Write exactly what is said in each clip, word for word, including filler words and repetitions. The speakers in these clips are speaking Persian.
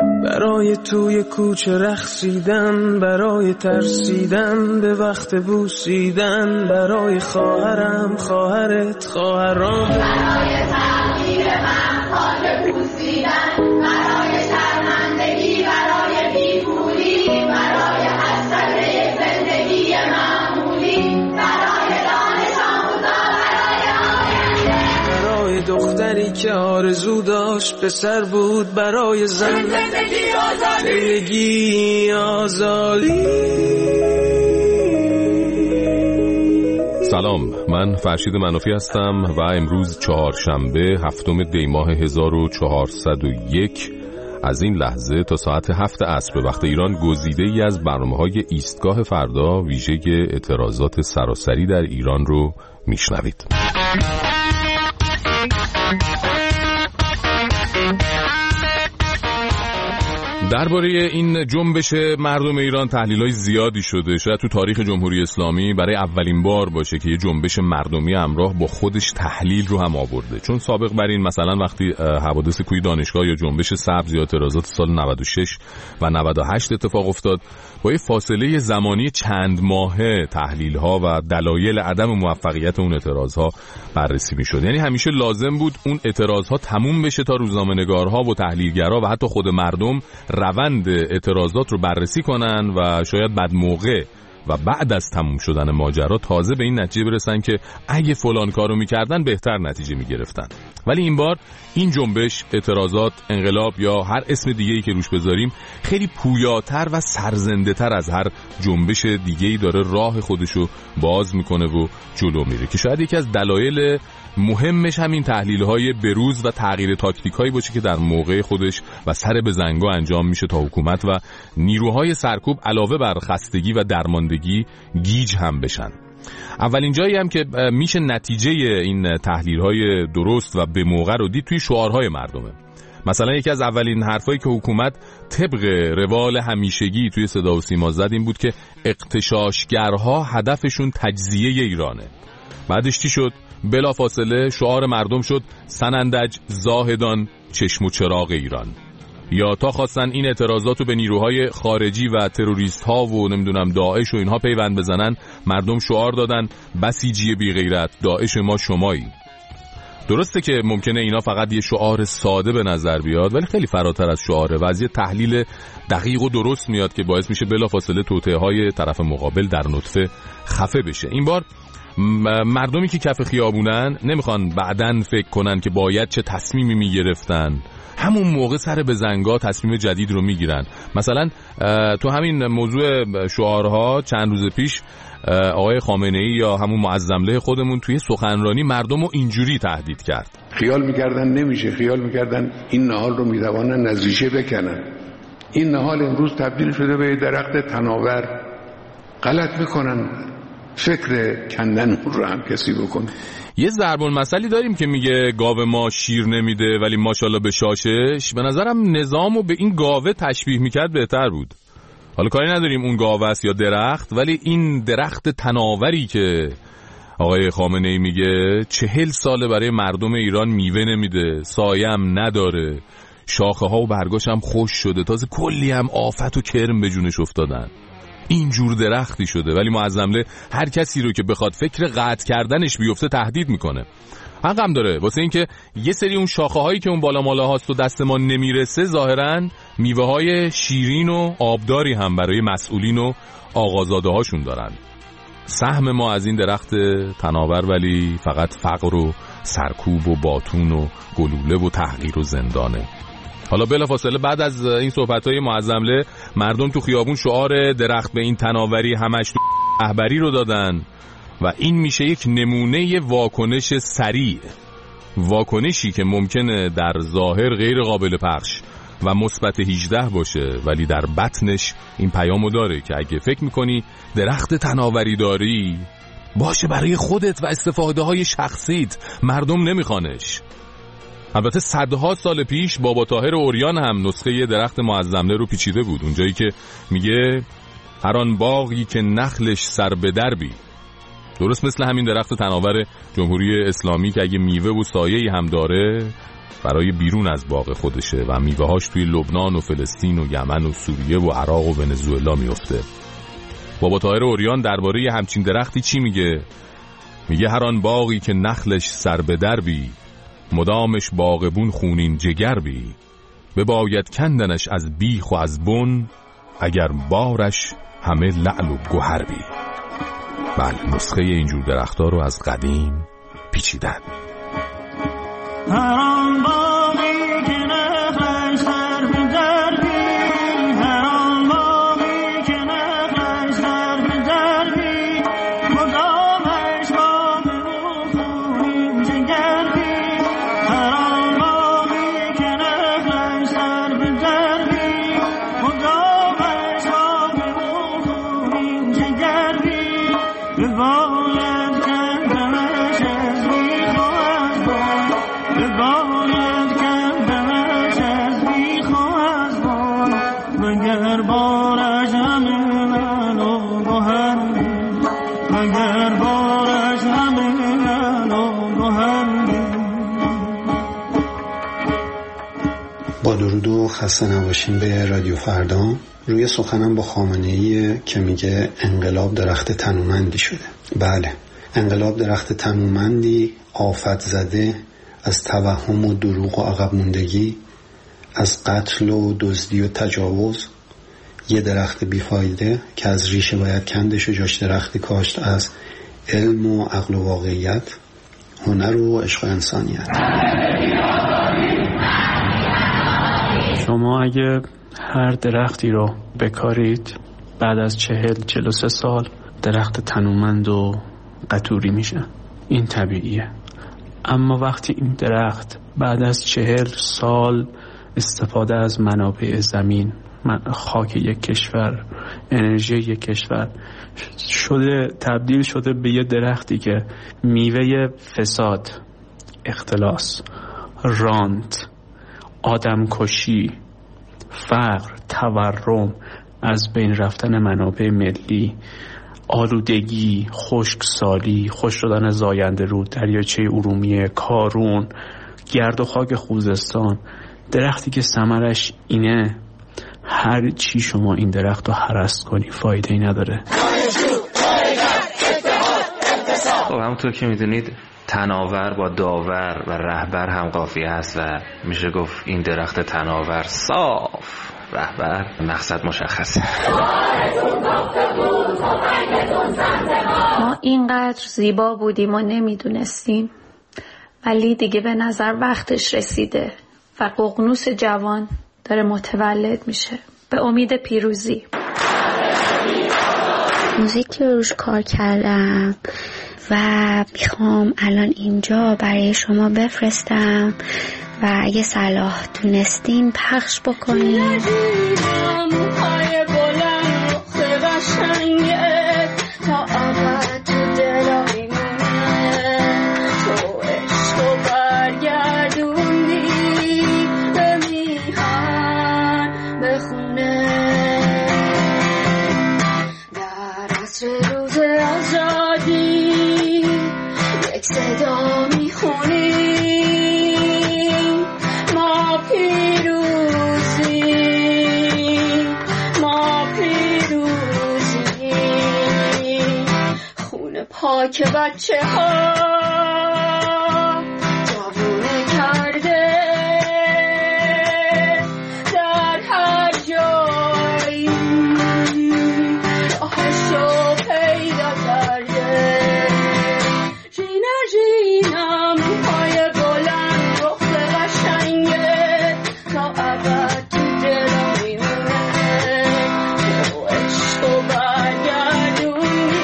برای توی کوچه رقصیدن، برای ترسیدن به وقت بوسیدن، برای خواهرم خواهرت خواهرام، برای تغییر من خاک بوسیدن، برای شرمندگی، برای بیپولی، برای حسرت زندگی معمولی، برای دانش آموزا، برای آینده، برای دختری که آرزو داشت پسر بود، برای زن زندگی آزادی، زندگی آزادی. سلام، من فرشید منافی هستم و امروز چهارشنبه هفتم دی ماه هزار و چهارصد و یک از این لحظه تا ساعت هفت عصر به وقت ایران گزیده ای از برنامه‌های ایستگاه فردا ویژه اعتراضات سراسری در ایران رو میشنوید. درباره این جنبش مردم ایران تحلیل‌های زیادی شده. شاید تو تاریخ جمهوری اسلامی برای اولین بار باشه که یه جنبش مردمی همراه با خودش تحلیل رو هم آورده. چون سابق بر این مثلا وقتی حوادث کوی دانشگاه یا جنبش سبز یا اعتراضات سال نود و شش و نود و هشت اتفاق افتاد، با یه فاصله زمانی چند ماهه تحلیل‌ها و دلایل عدم موفقیت اون اعتراض‌ها بررسی می‌شد. یعنی همیشه لازم بود اون اعتراض‌ها تموم بشه تا روزنامه‌نگارها و تحلیلگرا و حتی خود مردم روند اعتراضات رو بررسی کنن و شاید بعد موقع و بعد از تموم شدن ماجرا تازه به این نتیجه برسن که اگه فلان کارو میکردن بهتر نتیجه میگرفتن. ولی این بار این جنبش، اعتراضات، انقلاب یا هر اسم دیگه‌ای که روش بذاریم خیلی پویاتر و سرزنده‌تر از هر جنبش دیگه‌ای داره راه خودشو باز میکنه و جلو میره که شاید یکی از دلایل مهمش همین تحلیل‌های بروز و تغییر تاکتیکایی باشه که در موقع خودش و سر به زنگا انجام میشه تا حکومت و نیروهای سرکوب علاوه بر خستگی و درماندگی گیج هم بشن. اولین جایی هم که میشه نتیجه این تحلیل‌های درست و به موقع رو دید توی شعارهای مردمه. مثلا یکی از اولین حرفایی که حکومت طبق روال همیشگی توی صدا و سیما زد این بود که اغتشاشگرها هدفشون تجزیه ایرانه. بعدش چی شد؟ بلافاصله شعار مردم شد سنندج زاهدان چشم و چراغ ایران. یا تا خواستن این اعتراضات رو به نیروهای خارجی و تروریست ها و نمیدونم داعش و اینها پیوند بزنن، مردم شعار دادن بسیجی بی غیرت داعش ما شمایی. درسته که ممکنه اینا فقط یه شعار ساده به نظر بیاد ولی خیلی فراتر از شعاره و از یه تحلیل دقیق و درست میاد که باعث میشه بلافاصله توطئه های طرف مقابل در نطفه خفه بشه. این بار مردمی که کف خیابونن نمیخوان بعدن فکر کنن که باید چه تصمیمی میگرفتن، همون موقع سر به زنگا تصمیم جدید رو میگیرن. مثلا تو همین موضوع شعارها چند روز پیش آقای خامنه‌ای یا همون معظمله خودمون توی سخنرانی مردم رو اینجوری تهدید کرد. خیال میکردن نمیشه، خیال میکردن این نهال رو میتوانن از ریشه بکنن. این نهال امروز تبدیل شده به درخت تناور. غلط میکنن، فکر کندن رو هم کسی بکنه. یه ضرب المثلی داریم که میگه گاو ما شیر نمیده ولی ماشاءالله به شاشش. به نظرم نظامو به این گاوه تشبیه میکرد بهتر بود. حالا کاری نداریم اون گاوه است یا درخت، ولی این درخت تناوری که آقای خامنه‌ای میگه چهل ساله برای مردم ایران میوه نمیده، سایه هم نداره، شاخه ها و برگاش هم خوش شده، تازه کلی هم آفت و کرم به جونش افتادن. این جور درختی شده ولی معظمله هر کسی رو که بخواد فکر قطع کردنش بیفته تهدید میکنه. حقم داره، واسه این که یه سری اون شاخه هایی که اون بالا مالا هاست و دست ما نمیرسه ظاهراً میوه های شیرین و آبداری هم برای مسئولین و آقازاده هاشون دارن. سهم ما از این درخت تناور ولی فقط فقر و سرکوب و باتون و گلوله و تحقیر و زندانه. حالا بلافاصله بعد از این صحبت‌های معظمله مردم تو خیابون شعار درخت به این تناوری همش رهبری رو دادن و این میشه یک نمونه واکنش سریع، واکنشی که ممکنه در ظاهر غیر قابل پخش و مثبت هجده باشه ولی در بطنش این پیامو داره که اگه فکر میکنی درخت تناوری داری باشه برای خودت و استفاده های شخصیت، مردم نمیخوانش. البته صدها سال پیش بابا طاهر اوریان هم نسخه درخت معظمله رو پیچیده بود، اونجایی که میگه هر آن باغی که نخلش سر به دربی. درست مثل همین درخت تناور جمهوری اسلامی که اگه میوه و سایه‌ای هم داره برای بیرون از باغ خودشه و میوه‌هاش توی لبنان و فلسطین و یمن و سوریه و عراق و ونزوئلا میفته. بابا طاهر عریان درباره همچین درختی چی میگه؟ میگه هر آن باغی که نخلش سر به در بی، مدامش باغبون خونین جگر بی، بباید کندنش از بیخ و از بن، اگر بارش همه لعل و گوهر بی. بله، نسخه اینجور درخت‌ها رو از قدیم پیچیدن. با درود و خسته نباشین به رادیو فردا. روی سخنم با خامنه‌ای که میگه انقلاب درخت تنومندی شده. بله، انقلاب درخت تنومندی، آفت زده از توهم و دروغ و عقب موندگی، از قتل و دزدی و تجاوز. یه درخت بیفایده که از ریشه باید کندش و جاش درختی کاشت از علم و عقل و واقعیت، هنر و عشق و انسانیت. شما اگه هر درختی رو بکارید بعد از چهل چهل و سه سال درخت تنومند و قطوری میشه. این طبیعیه. اما وقتی این درخت بعد از چهل سال استفاده از منابع زمین، خاک یک کشور، انرژی یک کشور شده، تبدیل شده به یه درختی که میوه فساد، اختلاس، رانت، آدمکشی، فقر، تورم، از بین رفتن منابع ملی، آلودگی، خشکسالی، خشک شدن زاینده رود، دریاچه ارومیه، کارون، گرد و خاک خوزستان، درختی که ثمرش اینه، هر چی شما این درخت رو هرس کنی فایده ای نداره. خب همونطور که میدونید تناور با داور و رهبر هم قافیه هست و میشه گفت این درخت تناور صاف، رهبر مقصد مشخصه. ما اینقدر زیبا بودیم و نمیدونستیم، ولی دیگه به نظر وقتش رسیده و ققنوس جوان داره متولد میشه به امید پیروزی. موزیکی رو روش کار کردم و میخوام الان اینجا برای شما بفرستم و اگه صلاح دونستین پخش بکنین. که بچه ها جوونه کرده در هر جایی، راهشو پیدا کرده. رینا رینا موهای بلند، رخ قشنگه تا ابد تو دلم میمونه. تو عشقو برگردونی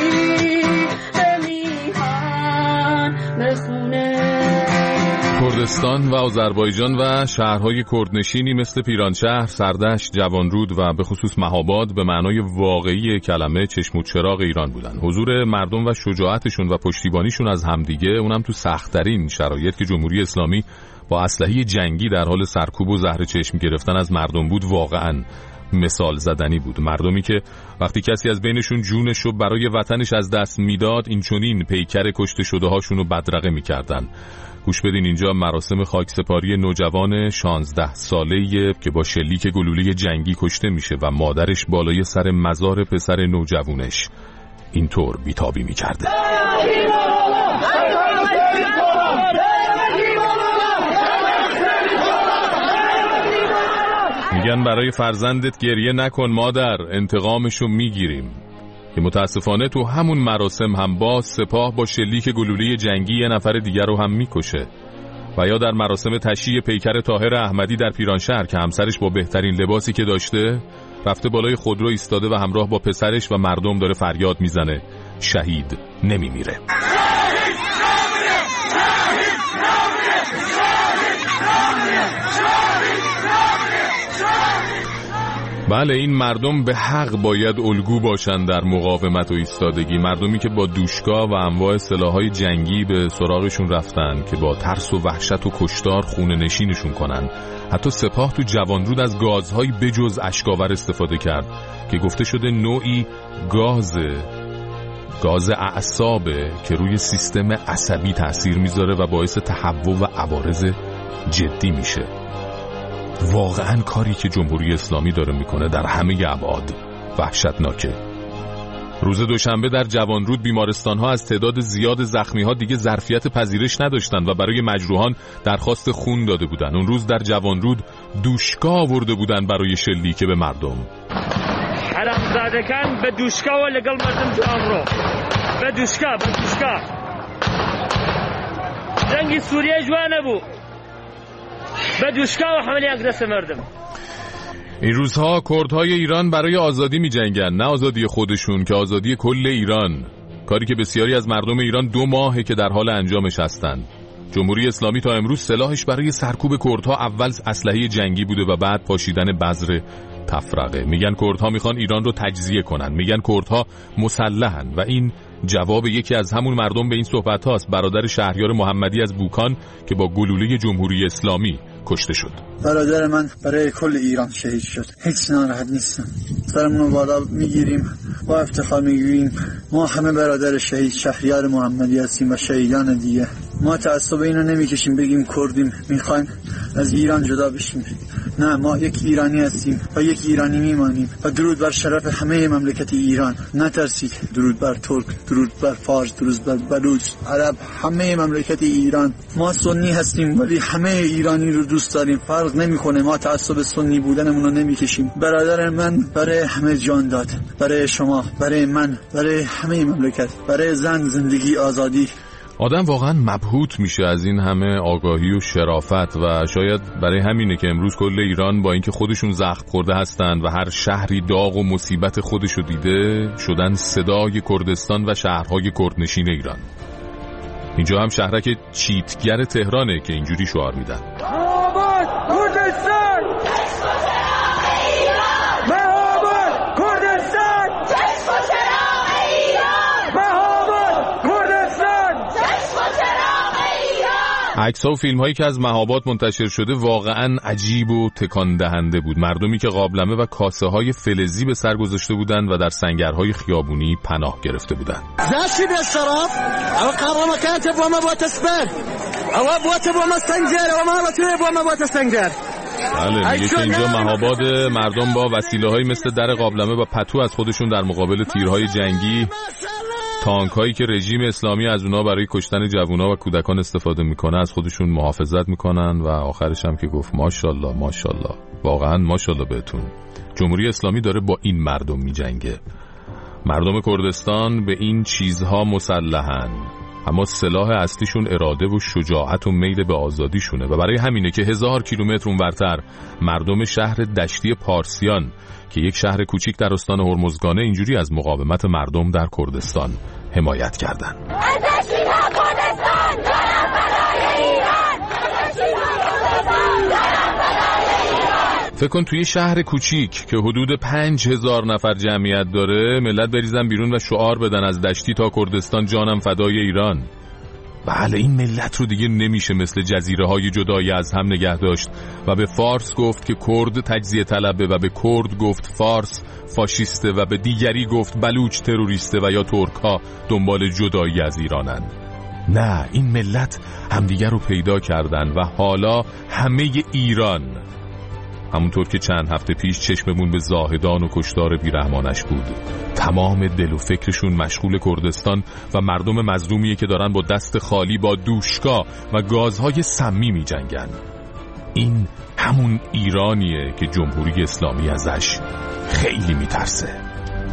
کردستان و آذربایجان و شهرهای کردنشینی مثل پیرانشهر، سردشت، جوانرود و به خصوص مهاباد به معنای واقعی کلمه چشم و چراغ ایران بودن. حضور مردم و شجاعتشون و پشتیبانیشون از همدیگه، اونم تو سخت‌ترین شرایط که جمهوری اسلامی با اسلحه جنگی در حال سرکوب و زهر چشم گرفتن از مردم بود، واقعاً مثال زدنی بود. مردمی که وقتی کسی از بینشون جونش رو برای وطنش از دست میداد، این چنین پیکر کشته شده هاشون رو بدرقه میکردن. گوش بدین، اینجا مراسم خاکسپاری نوجوان شانزده ساله‌ایه که با شلیک گلوله جنگی کشته میشه و مادرش بالای سر مزار پسر نوجوانش اینطور بیتابی میکرده. میگن برای فرزندت گریه نکن مادر، انتقامشو میگیریم. که متاسفانه تو همون مراسم هم با سپاه با شلیک گلوله جنگی یه نفر دیگر رو هم میکشه. و یا در مراسم تشییع پیکر طاهر احمدی در پیرانشهر که همسرش با بهترین لباسی که داشته رفته بالای خودرو ایستاده و همراه با پسرش و مردم داره فریاد میزنه شهید نمیمیره. بله، این مردم به حق باید الگو باشن در مقاومت و ایستادگی. مردمی که با دوشکا و انواع سلاح‌های جنگی به سراغشون رفتن که با ترس و وحشت و کشتار خونه نشینشون کنن. حتی سپاه تو جوانرود از گازهای بجز اشکاور استفاده کرد که گفته شده نوعی گاز گاز اعصابه که روی سیستم عصبی تأثیر میذاره و باعث تهوع و عوارض جدی میشه. واقعا کاری که جمهوری اسلامی داره میکنه در همه ابعاد وحشتناکه. روز دوشنبه در جوانرود بیمارستان‌ها از تعداد زیاد زخمی‌ها دیگه ظرفیت پذیرش نداشتند و برای مجروحان درخواست خون داده بودند. اون روز در جوانرود دوشکا آورده بودن برای شلیک به مردم. حرامزادگان به دوشکا و لگل مردم جوان رو به دوشکا به دوشکا جنگی سوریه جوانه بود به دوشکا و حمله اقدس مردم. این روزها کردهای ایران برای آزادی می جنگن، نه آزادی خودشون که آزادی کل ایران، کاری که بسیاری از مردم ایران دو ماهه که در حال انجامش هستند. جمهوری اسلامی تا امروز سلاحش برای سرکوب کردها اول اسلحه جنگی بوده و بعد پاشیدن بذر تفرقه. میگن کردها میخوان ایران رو تجزیه کنن، میگن کردها مسلحن و این جواب یکی از همون مردم به این صحبت هاست، برادر شهریار محمدی از بوکان که با گلوله جمهوری اسلامی کشته شد. برادر من برای کل ایران شهید شد. هیچ ناراحت نیستم. سرمون بالا میگیریم، با افتخار میگوییم ما همه برادر شهید شهریار محمدی هستیم و شهیدان دیگه. ما تعصب اینو نمیکشیم بگیم کردیم میخوایم از ایران جدا بشیم. نه، ما یک ایرانی هستیم و یک ایرانی میمانیم و درود بر شرف همه مملکت ایران. نترسید. درود بر ترک، درود بر فارس، درود بر بلوچ، عرب، همه مملکت ایران. ما سنی هستیم ولی همه ایرانی رو دوست داریم. فرق نمیکنه، ما تعصب سنی بودنمون رو نمیکشیم. برادر من برای همه جان داد، برای شما، برای من، برای همه مملکت، برای زن، زندگی، آزادی. آدم واقعا مبهوت میشه از این همه آگاهی و شرافت و شاید برای همینه که امروز کل ایران با اینکه خودشون زخم خورده هستن و هر شهری داغ و مصیبت خودشو دیده شدن صدای کردستان و شهرهای کردنشین ایران. اینجا هم شهرک چیتگر تهرانه که اینجوری شعار میدن. عکس‌ها و فیلم‌هایی که از مهاباد منتشر شده واقعاً عجیب و تکان دهنده بود. مردمی که قابلمه و کاسه‌های فلزی به سر گذاشته بودند و در سنگرهای خیابونی پناه گرفته بودند. زاشي بالشرف او قرر مكاتب وما بوت اسبان او بوت بو مستنجر وما بوت بو ما بوت استنجر. بله، میگه که اینجا مهاباد مردم با وسیله‌هایی مثل در قابلمه و پتو از خودشون در مقابل تیرهای جنگی، تانکایی که رژیم اسلامی از اونا برای کشتن جوونا و کودکان استفاده میکنه از خودشون محافظت میکنن و آخرش هم که گفت ماشاءالله ماشاءالله، واقعا ماشاءالله بهتون. جمهوری اسلامی داره با این مردم میجنگه. مردم کردستان به این چیزها مسلحن، اما سلاح اصلیشون اراده و شجاعت و میل به آزادیشونه و برای همینه که هزار کیلومتر اونورتر مردم شهر دشتی پارسیان که یک شهر کوچیک در استان هرمزگانه اینجوری از مقاومت مردم در کردستان حمایت کردن. فکر کن توی شهر کوچیک که حدود پنج هزار نفر جمعیت داره ملت بریزن بیرون و شعار بدن از دشتی تا کردستان جانم فدای ایران. بله، این ملت رو دیگه نمیشه مثل جزیره های جدایی از هم نگه داشت و به فارس گفت که کرد تجزیه طلبه و به کرد گفت فارس فاشیسته و به دیگری گفت بلوچ تروریسته و یا ترک ها دنبال جدایی از ایرانن. نه، این ملت همدیگر رو پیدا کردن و حالا همه ایران، همونطور که چند هفته پیش چشممون به زاهدان و کشتار بیرحمانش بود، تمام دل و فکرشون مشغول کردستان و مردم مظلومیه که دارن با دست خالی با دوشکا و گازهای سمی می جنگن. این همون ایرانیه که جمهوری اسلامی ازش خیلی می ترسه.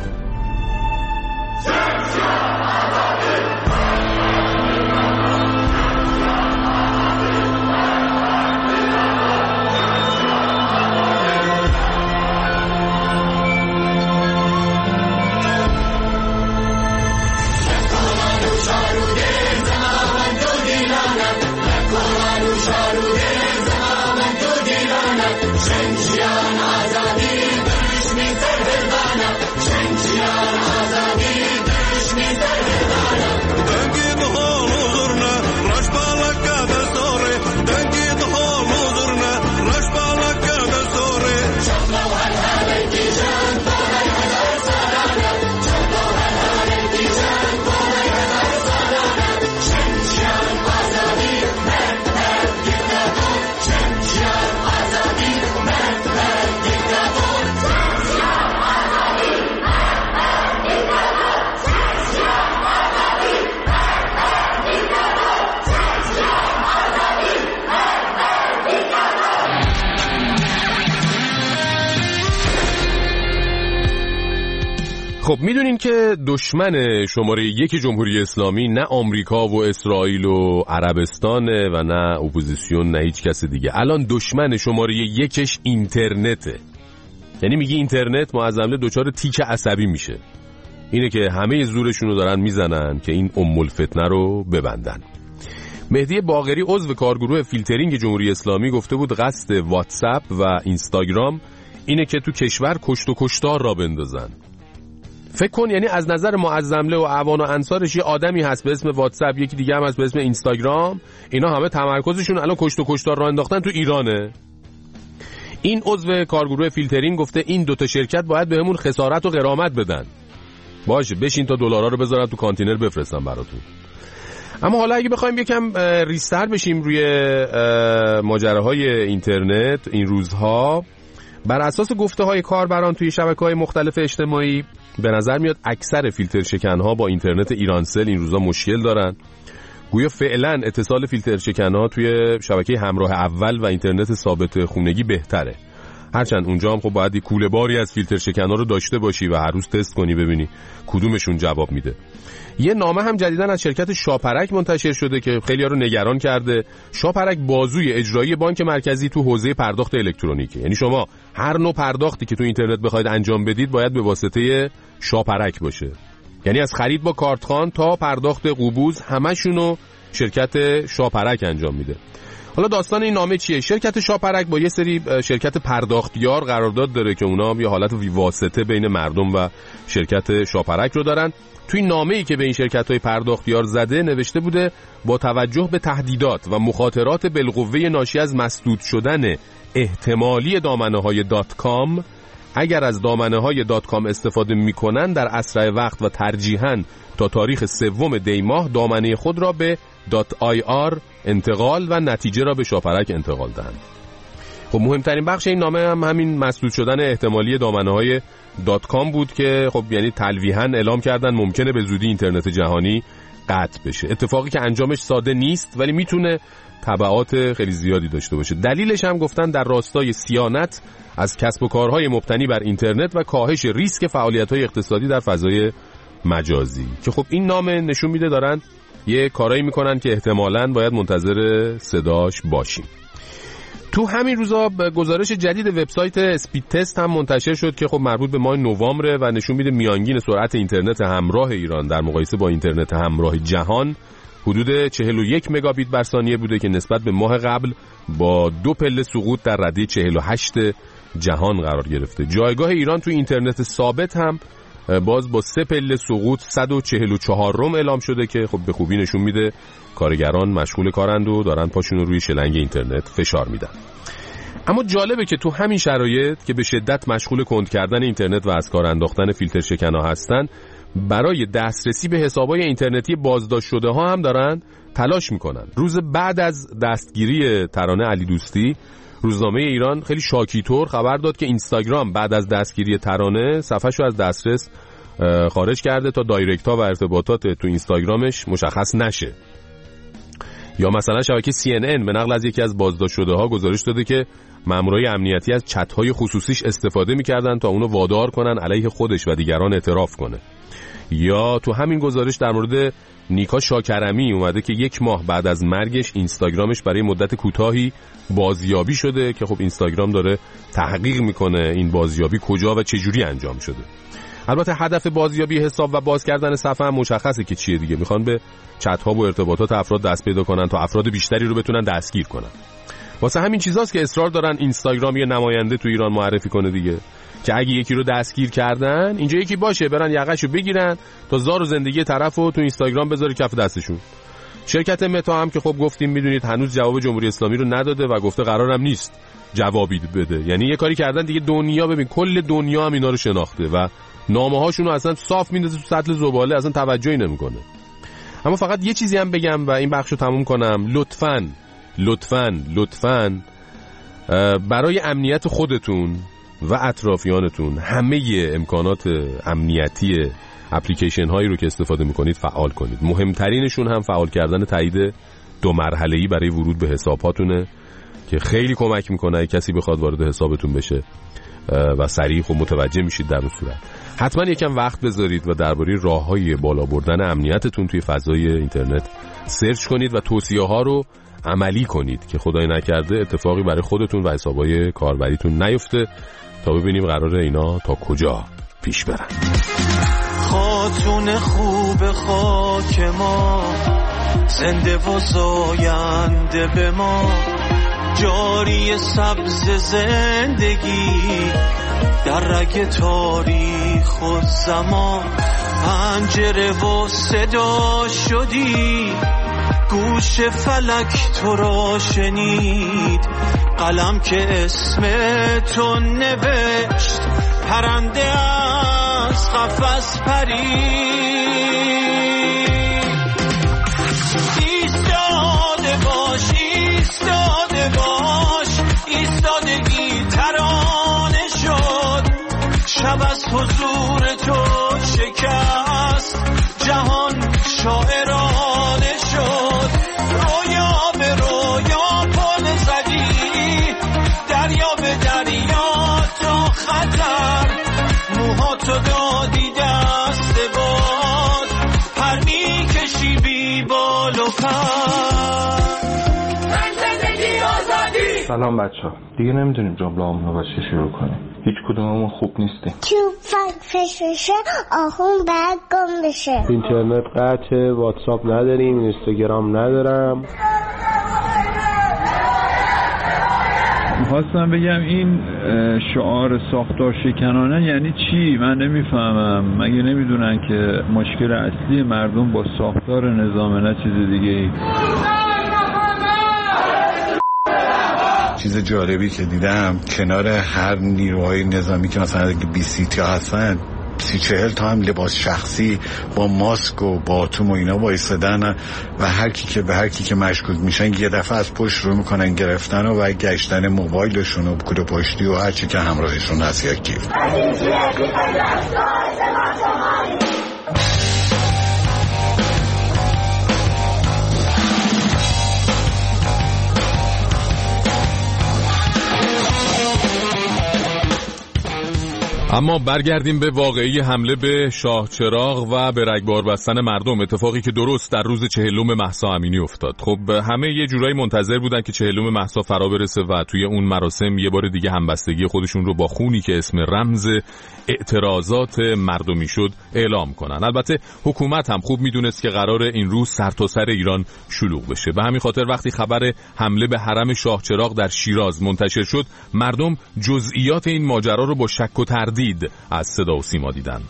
خب میدونین که دشمن شماره یک جمهوری اسلامی نه آمریکا و اسرائیل و عربستانه و نه اپوزیسیون، نه هیچ کس دیگه. الان دشمن شماره یکش اینترنته. یعنی میگه اینترنت معظمه دوچار تیک عصبی میشه. اینه که همه زورشون رو دارن میزنن که این ام الفتنه رو ببندن. مهدی باقری عضو کارگروه فیلترینگ جمهوری اسلامی گفته بود قصد واتساپ و اینستاگرام اینه که تو کشور کشت و کشتار را بندازن. فکر کن یعنی از نظر معظمله و اعوان و انصارش یه آدمی هست به اسم واتساپ، یکی دیگه هم هست به اسم اینستاگرام، اینا همه تمرکزشون الان کشت و کشتار راه انداختن تو ایرانه. این عضو کارگروه فیلترینگ گفته این دوتا شرکت باید بهمون خسارت و غرامت بدن. باشه بشین تا دلارا رو بذارن تو کانتینر بفرستن براتون. اما حالا اگه بخوایم یکم ریستر بشیم روی ماجراهای اینترنت این روزها، بر اساس گفته های کاربران توی شبکه‌های مختلف اجتماعی به نظر میاد اکثر فیلتر شکن‌ها با اینترنت ایرانسل این روزا مشکل دارن. گویا فعلا اتصال فیلتر شکن‌ها توی شبکه همراه اول و اینترنت ثابت خونگی بهتره. هرچند اونجا هم خب باید کوله باری از فیلتر شکن‌ها رو داشته باشی و هر روز تست کنی ببینی کدومشون جواب میده. یه نامه هم جدیداً از شرکت شاپرک منتشر شده که خیلی‌ها رو نگران کرده. شاپرک بازوی اجرایی بانک مرکزی تو حوزه پرداخت الکترونیکی. یعنی شما هر نوع پرداختی که تو اینترنت بخواید انجام بدید باید به واسطه شاپرک باشه. یعنی از خرید با کارتخوان تا پرداخت قبوز همشونو شرکت شاپرک انجام میده. حالا داستان این نامه چیه؟ شرکت شاپرک با یه سری شرکت پرداختیار قرارداد داره که اونا یه حالت واسطه بین مردم و شرکت شاپرک رو دارن. توی نامه‌ای که به این شرکت‌های پرداختیار زده نوشته بوده با توجه به تهدیدات و مخاطرات بالقوه ناشی از مسدود شدن احتمالی دامنه‌های دات کام، اگر از دامنه‌های دات کام استفاده می‌کنن در اسرع وقت و ترجیحاً تا تاریخ سوم دی ماه دامنه خود را به .ir انتقال و نتیجه را به شاپرک انتقال دهند. خب مهمترین بخش این نامه هم همین مسدود شدن احتمالی دامنه‌های دات کام بود که خب یعنی تلویحاً اعلام کردن ممکنه به زودی اینترنت جهانی قطع بشه. اتفاقی که انجامش ساده نیست ولی میتونه تبعات خیلی زیادی داشته باشه. دلیلش هم گفتن در راستای صیانت از کسب و کارهای مبتنی بر اینترنت و کاهش ریسک فعالیت‌های اقتصادی در فضای مجازی، که خب این نامه نشون میده دارن یه کارایی میکنن که احتمالاً باید منتظر صداش باشیم. تو همین روزا گزارش جدید وبسایت اسپید تست هم منتشر شد که خب مربوط به ماه نوامبر و نشون میده میانگین سرعت اینترنت همراه ایران در مقایسه با اینترنت همراه جهان حدود چهل و یک مگابیت بر ثانیه بوده که نسبت به ماه قبل با دو پله سقوط در رده چهل و هشت جهان قرار گرفته. جایگاه ایران تو اینترنت ثابت هم باز با سه پله سقوط صد و چهل و چهار روم اعلام شده که خب به خوبی نشون میده کارگران مشغول کارند و دارن پاشون رو روی شلنگ اینترنت فشار میدن. اما جالبه که تو همین شرایط که به شدت مشغول کند کردن اینترنت و از کار انداختن فیلتر شکن‌ها هستن، برای دسترسی به حساب‌های اینترنتی بازداشت شده ها هم دارن تلاش میکنن. روز بعد از دستگیری ترانه علی دوستی، روزنامه ایران خیلی شاکی‌طور خبر داد که اینستاگرام بعد از دستگیری ترانه صفحه‌شو از دسترس خارج کرده تا دایرکت‌ها و ارتباطات تو اینستاگرامش مشخص نشه. یا مثلا شبکه سی ان ان به نقل از یکی از بازداشت شده ها گزارش داده که مامورای امنیتی از چت‌های خصوصیش استفاده می‌کردن تا اونو وادار کنن علیه خودش و دیگران اعتراف کنه. یا تو همین گزارش در مورد نیکا شاکرمی اومده که یک ماه بعد از مرگش اینستاگرامش برای مدت کوتاهی بازیابی شده که خب اینستاگرام داره تحقیق میکنه این بازیابی کجا و چجوری انجام شده. البته هدف بازیابی حساب و باز کردن صفحه هم مشخصه که چیه دیگه، میخوان به چت‌ها و ارتباطات افراد دست پیدا کنن تا افراد بیشتری رو بتونن دستگیر کنن. واسه همین چیزاست که اصرار دارن اینستاگرام یه نماینده تو ایران معرفی کنه دیگه، که اگه یکی رو دستگیر کردن اینجا یکی باشه برن یقهشو بگیرن تا زار و زندگی طرفو تو اینستاگرام بذاره کف دستشون. شرکت متا هم که خب گفتیم میدونید هنوز جواب جمهوری اسلامی رو نداده و گفته قرارم نیست جوابی بده. یعنی یه کاری کردن دیگه دنیا، ببین کل دنیا هم اینا رو شناخته و نامه هاشون رو اصلا صاف میندازه تو سطل زباله، اصلا توجهی نمیکنه. اما فقط یه چیزی هم بگم و این بخشو تموم کنم، لطفاً لطفاً لطفاً برای امنیت خودتون و اطرافیانتون همه امکانات امنیتی اپلیکیشن هایی رو که استفاده میکنید فعال کنید. مهمترینشون هم فعال کردن تایید دو مرحله‌ای برای ورود به حساباتونه که خیلی کمک میکنه اگه کسی بخواد وارد حسابتون بشه و سریع خب متوجه میشید در اون صورت. حتما یکم وقت بذارید و درباره راههای بالا بردن امنیتتون توی فضای اینترنت سرچ کنید و توصیه ها رو عملی کنید که خدای نکرده اتفاقی برای خودتون و حسابای کاربریتون نیفته، تا ببینیم قراره اینا تا کجا پیش برن. خاتون خوب خاک ما، زنده و زاینده به ما، جاری سبز زندگی در رگ تاریخ و زمان، پنجره و صدا شدی، گوش فلک تو را شنید، قلم که اسم تو نوشت، پرنده از قفس پرید. ایستاده باش ایستاده باش، ایستادگی ترانه شد، شب از حضور تو شکست، جهان شاعرانه شد، رویا به رویا پل زدی، دریا به دریا تا خطر، موهاتو دادی دست باز، پر میکشی بی بال و پر. سلام بچه ها، دیگه نمیدونیم جمله همونو باشه شروع کنیم، هیچ کدوممون خوب نیستیم. توفک فشفشه آخون باید گم بشه. اینترنت قطعه، واتساپ نداریم، اینستاگرام ندارم. میخواستم بگم این شعار ساختار شکنانه یعنی چی؟ من نمیفهمم. مگه نمیدونن که مشکل اصلی مردم با ساختار نظام، نه چیز دیگه ای؟ چیز جالبی که دیدم کنار هر نیروهای نظامی که مثلا بیست تا هستن، سی چهل تا هم لباس شخصی با ماسک و باتوم و اینا وایسادن و هر کی که به هر کی که مشکوک میشن یه دفعه از پشت رو میکنن گرفتن و گشتن موبایلشون و کوله پشتی و هر چی که همراهشون هست یک کیف. اما برگردیم به واقعی حمله به شاه چراغ و به رگبار بستن مردم، اتفاقی که درست در روز چهلم مهسا امینی افتاد. خب همه یه جورایی منتظر بودن که چهلم مهسا فرا برسه و توی اون مراسم یه بار دیگه همبستگی خودشون رو با خونی که اسم رمز اعتراضات مردمی شد اعلام کنن. البته حکومت هم خوب میدونست که قرار این روز سرتاسر ایران شلوغ بشه. به همین خاطر وقتی خبر حمله به حرم شاه چراغ در شیراز منتشر شد، مردم جزئیات این ماجرا رو با شک و تردید از صدا و سیما دیدن.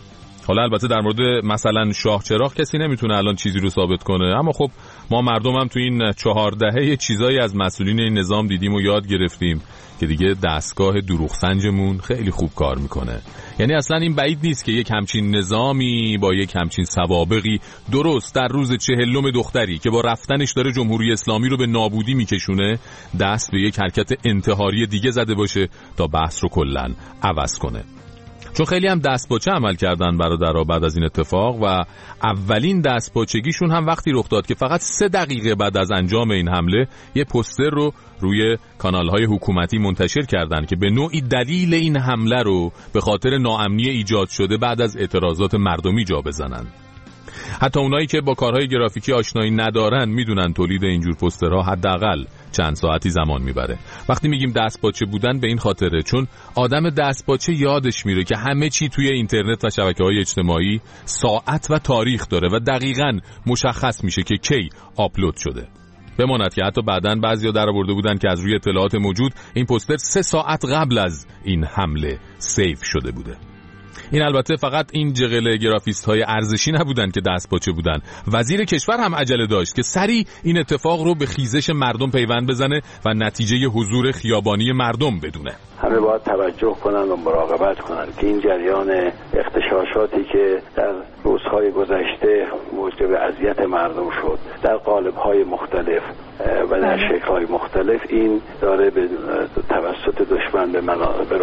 حالا البته در مورد مثلا شاه چراغ کسی نمیتونه الان چیزی رو ثابت کنه، اما خب ما مردم هم تو این چهار دهه چیزایی از مسئولین این نظام دیدیم و یاد گرفتیم که دیگه دستگاه دروغ سنجمون خیلی خوب کار میکنه. یعنی اصلا این بعید نیست که یک همچین نظامی با یک همچین سوابقی درست در روز چهلم دختری که با رفتنش داره جمهوری اسلامی رو به نابودی میکشونه دست به یک حرکت انتحاری دیگه زده باشه تا بحث رو کلاً عوض کنه. چون خیلی هم دستپاچه عمل کردن برادرها بعد از این اتفاق و اولین دستپاچگیشون هم وقتی رخ داد که فقط سه دقیقه بعد از انجام این حمله یه پوستر رو روی کانال‌های حکومتی منتشر کردن که به نوعی دلیل این حمله رو به خاطر ناامنی ایجاد شده بعد از اعتراضات مردمی جا بزنن. حتی اونایی که با کارهای گرافیکی آشنایی ندارن میدونن تولید اینجور پوسترها حداقل چند ساعتی زمان میبره. وقتی میگیم دستپاچه بودن به این خاطره چون آدم دستپاچه یادش میره که همه چی توی اینترنت و شبکه‌های اجتماعی ساعت و تاریخ داره و دقیقاً مشخص میشه که کی آپلود شده. بماند که حتی بعداً بعضیا در آورده بودن که از روی اطلاعات موجود این پوستر سه ساعت قبل از این حمله سیو شده بوده. این البته فقط این جغل گرافیست های ارزشی نبودن که دستپاچه بودن. وزیر کشور هم عجله داشت که سریع این اتفاق رو به خیزش مردم پیوند بزنه و نتیجه حضور خیابانی مردم بدونه. همه باید توجه کنن و مراقبت کنن که این جریان اغتشاشاتی که در روزهای گذشته موجب اذیت مردم شد در قالب‌های مختلف و در شکل‌های مختلف، این داره به توسط دشمن به منابع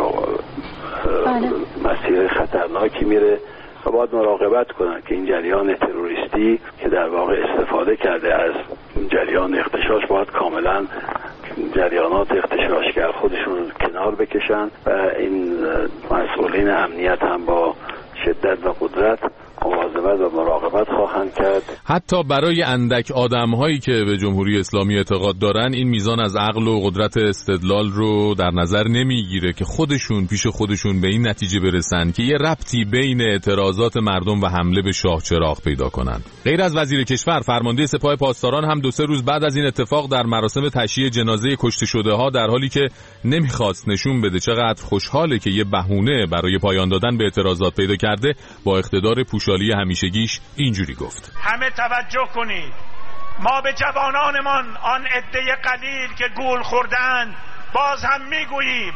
مسیر خطرناکی میره و باید مراقبت کنن که این جریان تروریستی که در واقع استفاده کرده از جریان اغتشاش باید کاملا جریانات اغتشاشگر خودشون کنار بکشن و این مسئولین امنیت هم با شدت و قدرت مواظبت و مراقبت خواهند کرد. حتی برای اندک آدم‌هایی که به جمهوری اسلامی اعتقاد دارن این میزان از عقل و قدرت استدلال رو در نظر نمیگیره که خودشون پیش خودشون به این نتیجه برسن که یه ربطی بین اعتراضات مردم و حمله به شاه چراغ پیدا کنن. غیر از وزیر کشور، فرمانده سپاه پاسداران هم دو سه روز بعد از این اتفاق در مراسم تشییع جنازه کشته شده ها در حالی که نمیخواست نشون بده چقدر خوشحاله که یه بهونه برای پایان دادن به اعتراضات پیدا کرده، با اقتدار پوشالی همیشگیش اینجوری گفت: همه توجه کنید، ما به جوانانمان آن عده قلیل که گول خوردند باز هم میگوییم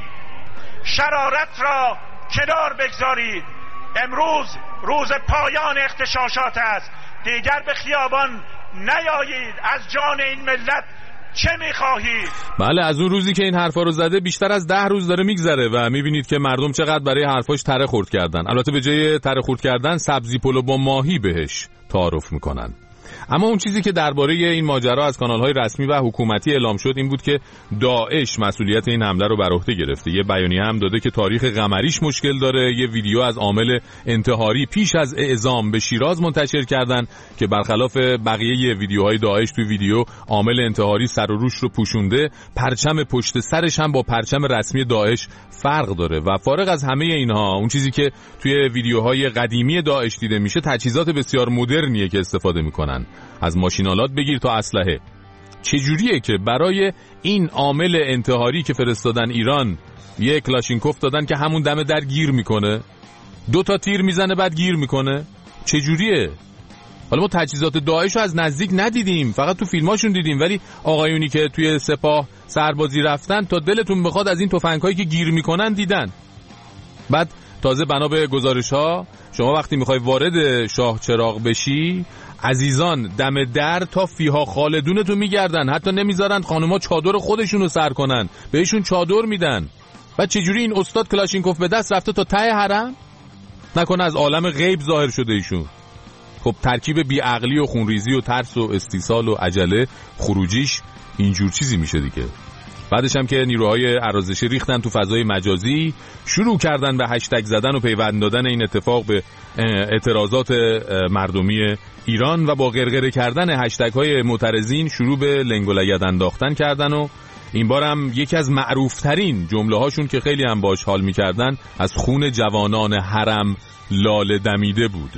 شرارت را کنار بگذارید. امروز روز پایان اغتشاشات است، دیگر به خیابان نیایید. از جان این ملت چه میخواهید؟ بله، از اون روزی که این حرفا رو زده بیشتر از ده روز داره میگذره و میبینید که مردم چقدر برای حرفاش تره خورد کردن. البته به جای تره خورد کردن سبزی پلو با ماهی بهش تعارف میکنن. اما اون چیزی که درباره این ماجرا از کانال‌های رسمی و حکومتی اعلام شد این بود که داعش مسئولیت این حمله رو بر عهده گرفته. یه بیانیه هم داده که تاریخ قمریش مشکل داره. یه ویدیو از عامل انتحاری پیش از اعزام به شیراز منتشر کردن که برخلاف بقیه ویدیوهای داعش توی ویدیو عامل انتحاری سر و روش رو پوشونده، پرچم پشت سرش هم با پرچم رسمی داعش فرق داره. و فارغ از همه اینها، اون چیزی که توی ویدیوهای قدیمی داعش دیده میشه تجهیزات بسیار مدرنیه که استفاده میکنن، از ماشینالات بگیر تا اسلحه. چجوریه که برای این عامل انتحاری که فرستادن ایران یک کلاشینکوف دادن که همون دم در گیر میکنه، دو تا تیر میزنه بعد گیر میکنه؟ چجوریه؟ حالا ما تجهیزات داعش رو از نزدیک ندیدیم، فقط تو فیلماشون دیدیم، ولی آقایونی که توی سپاه سربازی رفتن تا دلتون بخواد از این تفنگ‌هایی که گیر میکنن دیدن. بعد تازه بنا به گزارش‌ها شما وقتی میخوای وارد شاه چراغ بشی، عزیزان دم در تا فیها خالدونتون میگردن، حتی نمیذارن خانوما چادر خودشون رو سر کنن، بهشون چادر میدن. بعد چجوری این استاد کلاشینکوف به دست رفته تا ته حرم؟ نکنه از عالم غیب ظاهر شده ایشون؟ خب ترکیب بیعقلی و خونریزی و ترس و استیصال و عجله خروجیش اینجور چیزی میشه دیگه. بعدش هم که نیروهای ارازشی ریختن تو فضای مجازی، شروع کردن به هشتگ زدن و پیوند دادن این اتفاق به اعتراضات مردمی ایران و با غرغره کردن هشتگ های معترضین شروع به لنگ و لگد انداختن کردن و این بار هم یکی از معروف ترین جمله هاشون که خیلی هم باش حال میکردن از خون جوانان حرم لاله دمیده بود.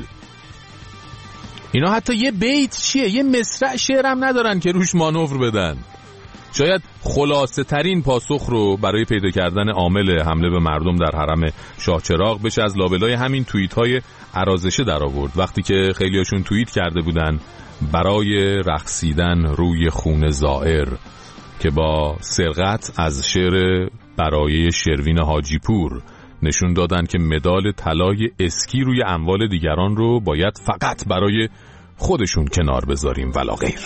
اینا حتی یه بیت چیه، یه مصرع شعرم ندارن که روش مانور بدن. شاید خلاصه ترین پاسخ رو برای پیدا کردن عامل حمله به مردم در حرم شاه چراغ بشه از لابلای همین توییت های ارازشه در آورد، وقتی که خیلیاشون توییت کرده بودن برای رقصیدن روی خون زائر، که با سرقت از شعر برای شروین حاجی پور نشون دادن که مدال طلای اسکی روی اموال دیگران رو باید فقط برای خودشون کنار بذاریم ولا غیر.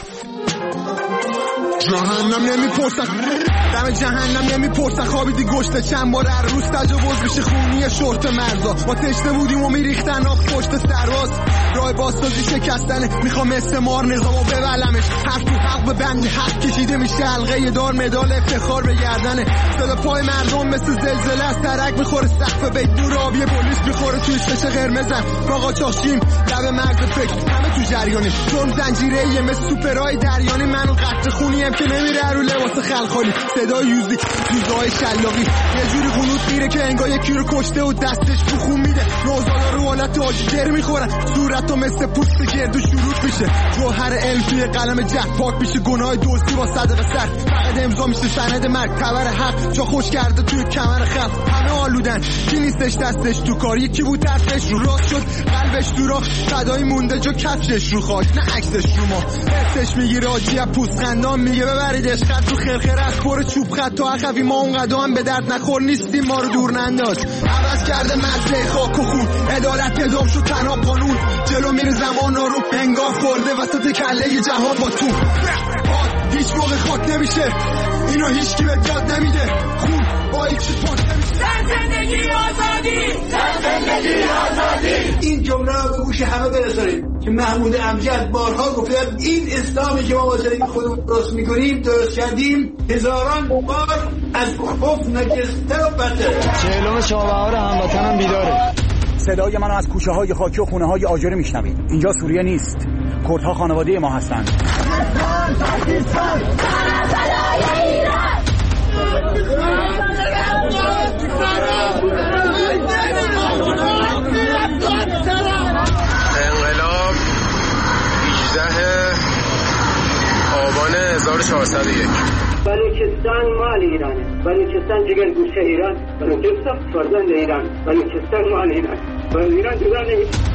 جهنم نمیپرسن دم جهنم نمیپرسن خوابیدی گشته چند بار هر روز تجاوز میشه خونی شورت مرزا ما تشنه بودیم و میریختن آخ پشت سرواز راه بازسازی شکستنه میخوام استعمار نظامو ببلمش حرف تو حق به بند حق کشیده میشه حلقه دار مدال افتخار به گردنه صدا پای مردم مثل زلزله از ترک میخوره سقف بیت نور آبی پلیس میخوره توی چش قرمزم ما قاچاقچیم لب مرز فکر همه تو جریانی جرم زنجیره‌ای مثل سوپرای دریانی منو قطره خونیم که نمیره رو لباس خلخالی صدای یوزی سوزای شلاقی یه جوری قنوت میره که انگار یکی رو کشته و دستش تو خون میده نوزالا رو حالت تاجی در میخورن صورت و مثل پوست گرد و شروط میشه جوهر علم توی قلم جه پاک میشه گناه دوستی با صدقه سر فقط امضا میشه سند مرگ خبر حق جا خوش کرده توی کمر خلق همه آلودن کی نیستش دستش تو کار یکی بود دستش رو راست شد قلبش تو راه صدای مونده جو کفشش رو خاک نه عکسش رو ما حسش میگیره آجی پوست خندان میگه ببریدش خط تو خرخر از پر چوب خط تا عقبی ما اونقدر هم به درد نخور نیستیم ما رو دور ننداز عوض کرده مزه خاک و خون عدالت اعدام شد تنها قانون جلو میره زمان رو انگار خورده وسط کله جهان با تو هیچ موقع خاک نمیشه اینو هیچ کی به جاد نمیده خون با هیچ چیز پاک نمیشه در زندگی آزادی در زندگی آزادی این جمله رو به گوش همه برسانید که محمود امجد بارها گفته این اسلامی که ما با زندگی خودمون درست میکنیم درست کردیم هزاران بار از کفر نجسته و بده چهلم شابهار هموطنم بیداره صدای منو از کوچه های خاکی و خونه های آجری میشنوید اینجا سوریه نیست کردها خانواده ما هستند انقلاب هجده آبان هزار و چهارصد و یک بلوچستان مال ایرانه بلوچستان جگر گوشه ایران بلوچستان فرزند ایران بلوچستان مال ایران و ایران جدا نیست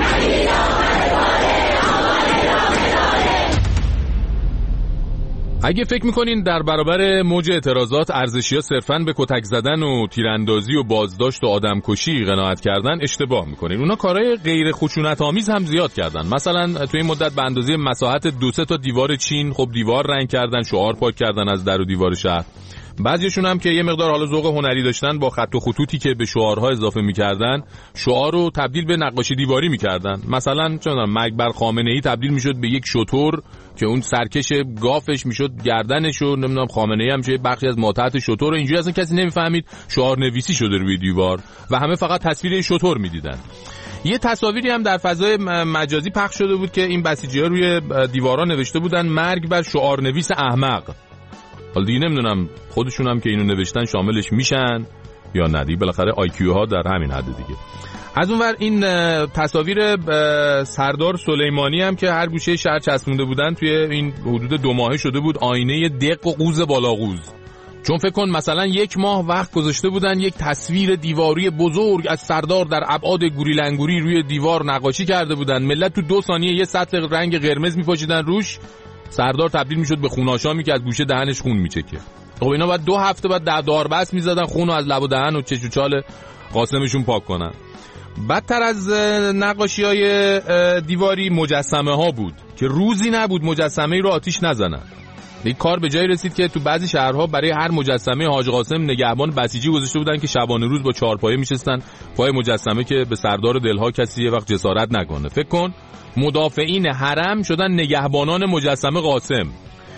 اگه فکر میکنین در برابر موج اعتراضات ارزشی‌ها صرفاً به کتک زدن و تیراندازی و بازداشت و آدمکشی قناعت کردن اشتباه میکنین. اونا کارهای غیر خشونت‌آمیز هم زیاد کردن. مثلا تو این مدت به اندازه مساحت دو سه تا دیوار چین خب دیوار رنگ کردن، شعار پاک کردن از در و دیوار شهر. بعضیشون هم که یه مقدار حالا ذوق هنری داشتن با خط و خطوطی که به شعارها اضافه می‌کردن شعار رو تبدیل به نقاشی دیواری می‌کردن. مثلا چون مرگ بر خامنه‌ای تبدیل می‌شد به یک شتر که اون سرکش گافش میشد گردنش و نمیدونم خامنه‌ای هم چه بخشی از ماتحت شتر و اینجوری اصلا کسی نمی‌فهمید شعار نویسی شده روی دیوار و همه فقط تصویر شتر می‌دیدن. یه تصاویری هم در فضای مجازی پخش شده بود که این بسیجی‌ها روی دیوارا نوشته بودن مرگ بر شعار نویس احمق. حالا دیگه نمیدونم خودشون هم که اینو نوشتن شاملش میشن یا ندی، بالاخره آی کیو ها در همین حد دیگه. از اونور این تصاویر سردار سلیمانی هم که هر گوشه شهر چسبونده بودن توی این حدود دو ماهه شده بود آینه دق و قوز بالا قوز. چون فکر کن مثلا یک ماه وقت گذاشته بودن یک تصویر دیواری بزرگ از سردار در ابعاد گوریلنگوری روی دیوار نقاشی کرده بودن، ملت تو دو ثانیه یه سطل رنگ قرمز میپاشیدن روش، سردار تبدیل میشد به خوناشامی که از گوشه دهنش خون میچکه. خب اینا بعد دو هفته بعد در داربست میزدن خونو از لب و دهن و چش و چال قاسمشون پاک کنن. بدتر از نقاشی‌های دیواری مجسمه ها بود که روزی نبود مجسمه‌ای رو آتیش نزنن. این کار به جایی رسید که تو بعضی شهرها برای هر مجسمه حاج قاسم نگهبان بسیجی گذاشته بودن که شبانه روز با چهارپایه میشستن پای مجسمه که به سردار دلها کسی یه وقت جسارت نکنه. فکر کن مدافعین حرم شدن نگهبانان مجسمه قاسم.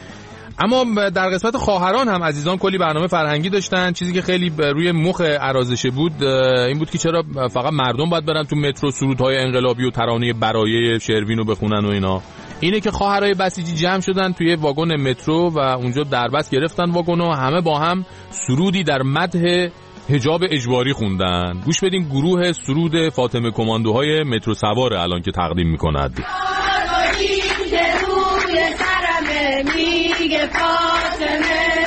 اما در قسمت خواهران هم عزیزان کلی برنامه فرهنگی داشتن. چیزی که خیلی روی مخ ارازشه بود این بود که چرا فقط مردم باید برن تو مترو سرودهای انقلابی و ترانه برای شروین رو بخونن و اینا. اینه که خواهرای بسیجی جمع شدن توی واگن مترو و اونجا دربست گرفتن واگن و همه با هم سرودی در مدح حجاب اجباری خوندن. گوش بدین گروه سرود فاطمه کماندوهای مترو سوار الان که تقدیم میکند. میگه فاطمه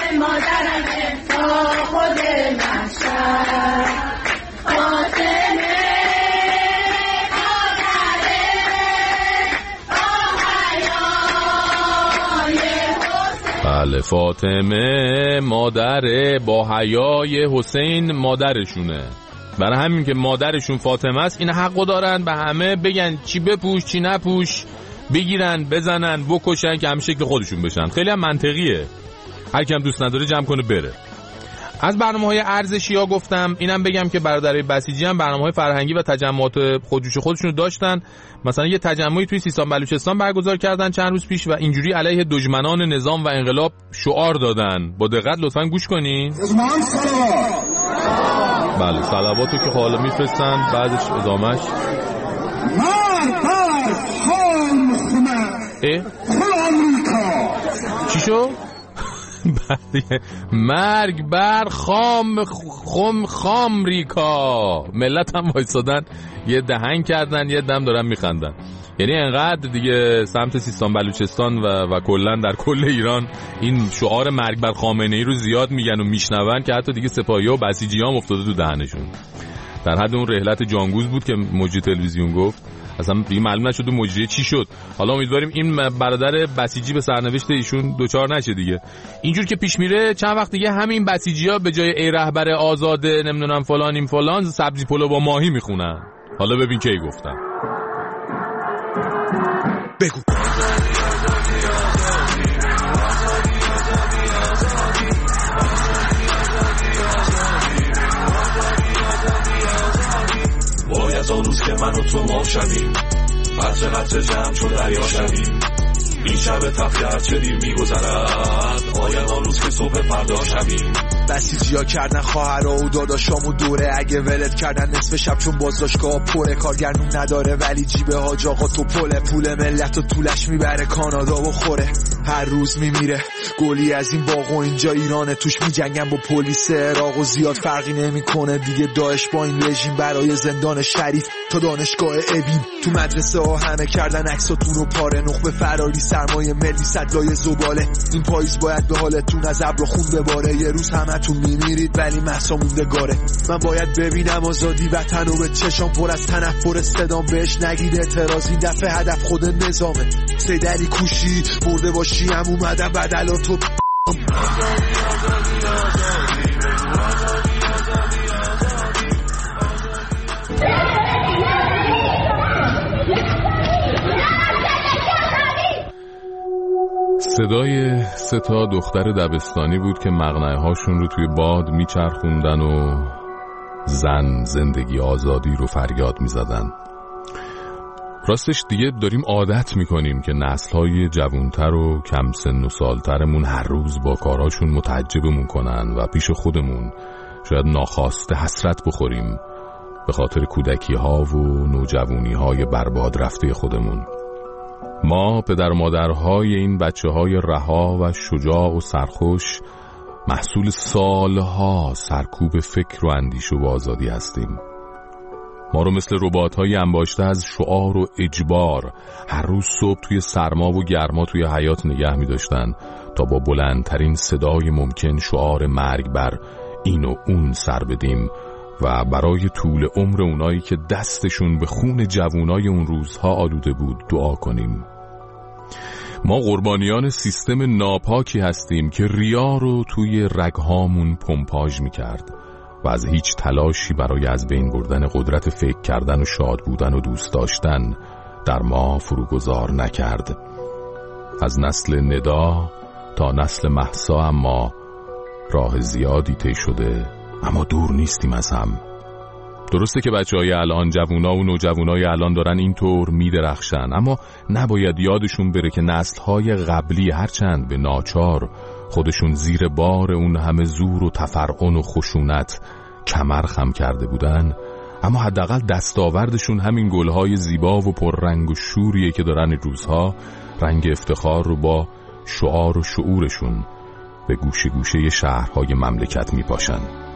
مادرم تا خود محشر فاطمه بله فاطمه مادر با حیای حسین مادرشونه. برای همین که مادرشون فاطمه است این حقو دارن به همه بگن چی بپوش چی نپوش، بگیرن بزنن بکشن که همه شکل خودشون بشن. خیلی هم منطقیه. هر کی هم دوست نداره جمع کنه بره. از برنامه‌های ارزشی ها گفتم. اینم بگم که برادرای بسیجی هم برنامه‌های فرهنگی و تجمعات خودجوش خودشون داشتن. مثلا یه تجمعی توی سیستان بلوچستان برگزار کردن چند روز پیش و اینجوری علیه دشمنان نظام و انقلاب شعار دادن. با دقت لطفاً گوش کنین. بله صلواتو که حالا میفرستن بعدش ادامش اه؟ چی شو؟ مرگ بر خام خم خامریکا. ملت هم وایسادن یه دهنگ کردن یه دم دارن میخندن. یعنی انقدر دیگه سمت سیستان بلوچستان و, و کلن در کل ایران این شعار مرگ بر خامنه ای رو زیاد میگن و میشنون که حتی دیگه سپاهی ها و بسیجی ها افتاده تو دهنشون. در حد اون رحلت جانگوز بود که مجری تلویزیون گفت. اصلا دیگه معلوم نشد و مجری چی شد. حالا امیدواریم این برادر بسیجی به سرنوشت ایشون دوچار نشه دیگه. اینجور که پیش میره چند وقت دیگه همین بسیجی‌ها به جای ای رهبر آزاده نمیدونم فلان این فلان سبزی پلو با ماهی میخونن. حالا ببین کی گفتم. بگو باید آن روز که من و تو ما شویم قطر قطر جمع چون دریا شویم این شب تفکر چه دیر میگذرد آید آن روز که صبح فردا شویم بسیجیا کردن خواهرها و داداشامو دوره اگه ولت کردن نصف شب چون بازداشتگاه پره کارگرنون نداره ولی جیبه حاج آقا تو پله پول ملت و طولش میبره کانادا و خوره هر روز میمیره گلی از این باغ و اینجا ایرانه توش میجنگن با پلیس عراق و زیاد فرقی نمیکنه دیگه داعش با این رژیم برای زندان شریف تا دانشگاه ابین تو مدرسه ها همه کردن عکساتون رو پاره نخبه فراری سرمایه ملی صدلای زباله این پاییز باید به حالتون از ابر و خون بباره یه روز همتون میمیرید ولی محسا موندگاره من باید ببینم آزادی وطن و به چشام پر از تنفر صدام بهش نگید اعتراض این دفعه هدف خود نظامه سیدری کوشی برده باشی هم اومدم بدلاتو صدای سه تا دختر دبستانی بود که مقنعه هاشون رو توی باد میچرخوندن و زن زندگی آزادی رو فریاد میزدن. راستش دیگه داریم عادت میکنیم که نسل‌های جوانتر و کم سن و سالترمون هر روز با کاراشون متعجبمون کنن و پیش خودمون شاید ناخواسته حسرت بخوریم به خاطر کودکی ها و نوجوانی های برباد رفته خودمون. ما پدر مادرهای این بچه های رها و شجاع و سرخوش محصول سالها سرکوب فکر و اندیشه و آزادی هستیم. ما رو مثل ربات‌های انباشته از شعار و اجبار هر روز صبح توی سرما و گرما توی حیاط نگه می داشتن تا با بلندترین صدای ممکن شعار مرگ بر این و اون سر بدیم و برای طول عمر اونایی که دستشون به خون جوونای اون روزها آلوده بود دعا کنیم. ما قربانیان سیستم ناپاکی هستیم که ریا رو توی رگهامون پمپاژ میکرد و از هیچ تلاشی برای از بین بردن قدرت فکر کردن و شاد بودن و دوست داشتن در ما فروگذار نکرد. از نسل ندا تا نسل مهسا اما راه زیادی طی شده، اما دور نیستیم از هم. درسته که بچه‌های الان، جوونا و نوجوانای الان دارن اینطور میدرخشن، اما نباید یادشون بره که نسل‌های قبلی هرچند به ناچار خودشون زیر بار اون همه زور و تفرعن و خشونت کمر خم کرده بودن، اما حداقل دستاوردشون همین گل‌های زیبا و پررنگ و شوریه که دارن روزها رنگ افتخار رو با شعار و شعورشون به گوشه گوشه شهرهای مملکت میپاشن.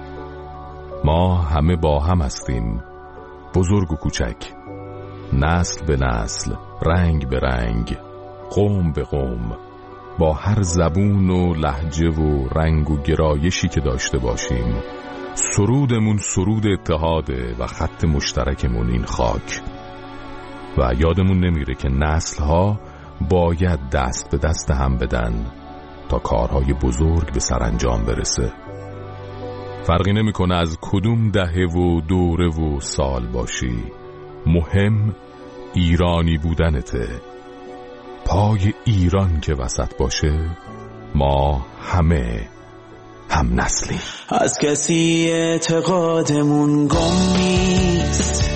ما همه با هم هستیم، بزرگ و کوچک، نسل به نسل، رنگ به رنگ، قوم به قوم، با هر زبون و لهجه و رنگ و گرایشی که داشته باشیم، سرودمون سرود اتحاده و خط مشترکمون این خاک. و یادمون نمیره که نسل‌ها باید دست به دست هم بدن تا کارهای بزرگ به سرانجام برسه. فرقی نمیکنه از کدوم دهه و دوره و سال باشی، مهم ایرانی بودنته. پای ایران که وسط باشه، ما همه هم نسلی. از کسی اعتقادمون گم نیست،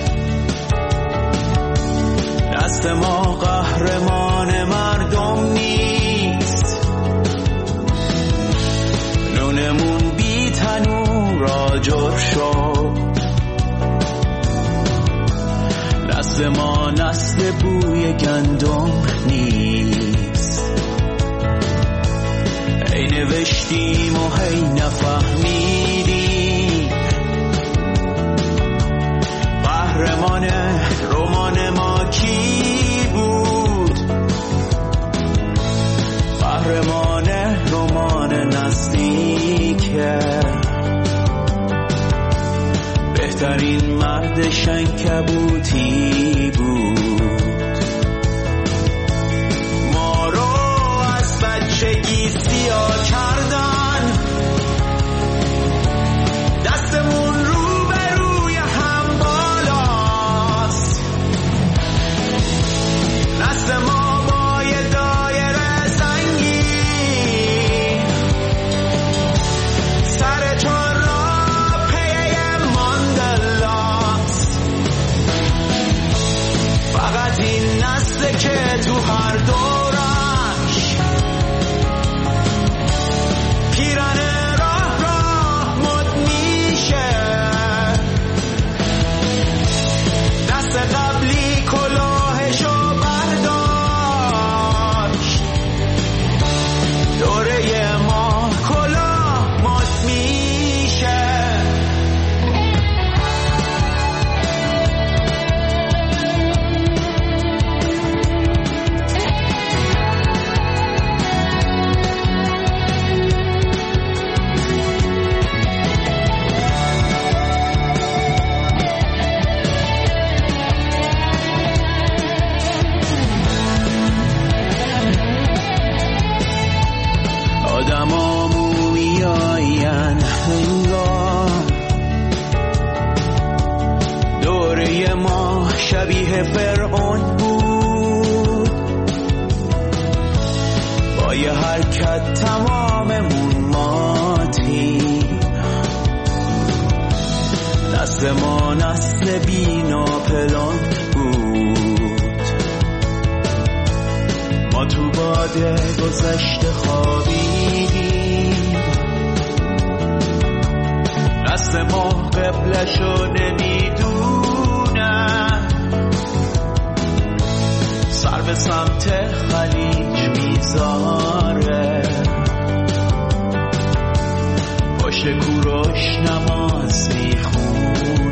دست ما قهرمان مردم نیست، نونمون بی تنور آجر شد، دست ما نسل بوی گندم نیست. ای نوشتیم و هی نفهمیدیم، قهرمان رمان ما کی بود؟ قهرمان رمان نزدیکه، بهترین مرد شنکبوتی بود. ما رو از بچگی سیاه کردن، دستمون رو به روی هم بالاست، نسل ما با یه دایره سنگین، سر چار را پی ماندلاست. فقط این نسل که تو هر دورش پیرن راه راه مد میشه، دست قبلی کلاهشو برداشت، دوره ما کلاه مد میشه. آدما مومیاین هنگام، دوره ما شبیه فرعون بود، با یه حرکت تماممون ماتیم، نسل ما نسل بی ناپلان بود. ما تو باده گذشته خوابیدیم، نسل ما قبلشو نمیدونه، سر به سمت خلیج میذاره، پشت کوروش نماز میخونه.